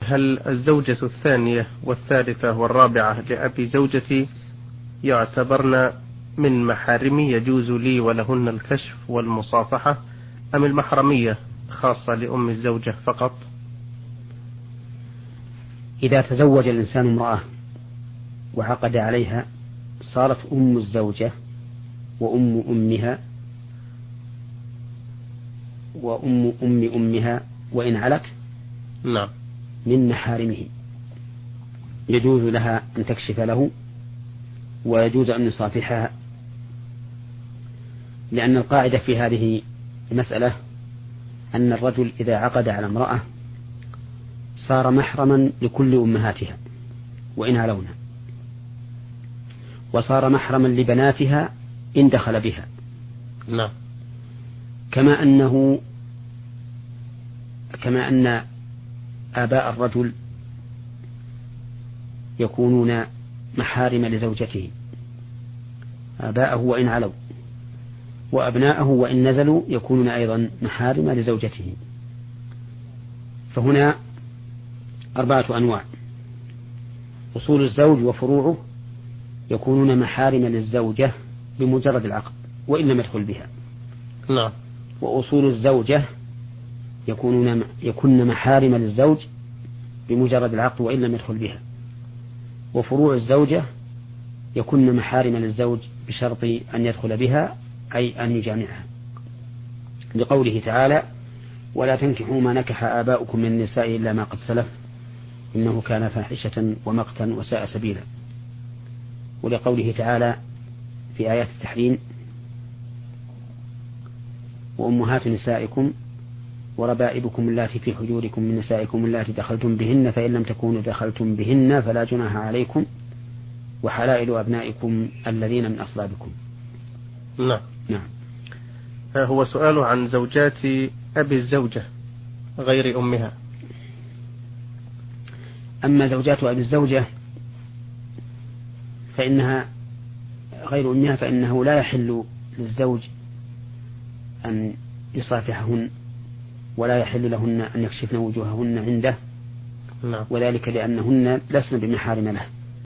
هل الزوجة الثانية والثالثة والرابعة لأبي زوجتي يعتبرن من محارمي يجوز لي ولهن الكشف والمصافحة، أم المحرمية خاصة لأم الزوجة فقط؟ إذا تزوج الإنسان امرأة وعقد عليها صارت أم الزوجة وأم أمها وأم أم أمها وإن علت نعم من محارمه، يجوز لها أن تكشف له ويجوز أن يصافحها، لأن القاعدة في هذه المسألة أن الرجل إذا عقد على امرأة صار محرما لكل أمهاتها وإن علونا، وصار محرما لبناتها إن دخل بها. نعم. كما أن آباء الرجل يكونون محارم لزوجته، آباءه وإن علوا، وأبناءه وإن نزلوا يكونون أيضا محارم لزوجته. فهنا 4 أنواع: أصول الزوج وفروعه يكونون محارم للزوجة بمجرد العقد وإن لم يدخل بها. نعم. وأصول الزوجة يكون محارم للزوج بمجرد العقد وإن لم يدخل بها. وفروع الزوجة يكون محارم للزوج بشرط أن يدخل بها، أي أن يجامعها، لقوله تعالى: ولا تنكحوا ما نكح آباؤكم من النساء إلا ما قد سلف إنه كان فاحشة ومقتا وساء سبيلا. ولقوله تعالى في آيات التحريم: وأمهات نسائكم وربائبكم اللاتي في حجوركم من نسائكم اللاتي دخلتم بهن فإن لم تكونوا دخلتم بهن فلا جناح عليكم وحلائل أبنائكم الذين من أصلابكم. نعم. نعم. هو سؤاله عن زوجات أبي الزوجة غير أمها. أما زوجات أبي الزوجة فإنها غير أمها، فإنه لا يحل للزوج أن يصافحهن ولا يحل لهن أن يكشفن وجوههن عنده. نعم. وذلك لأنهن لسن بمحارم له.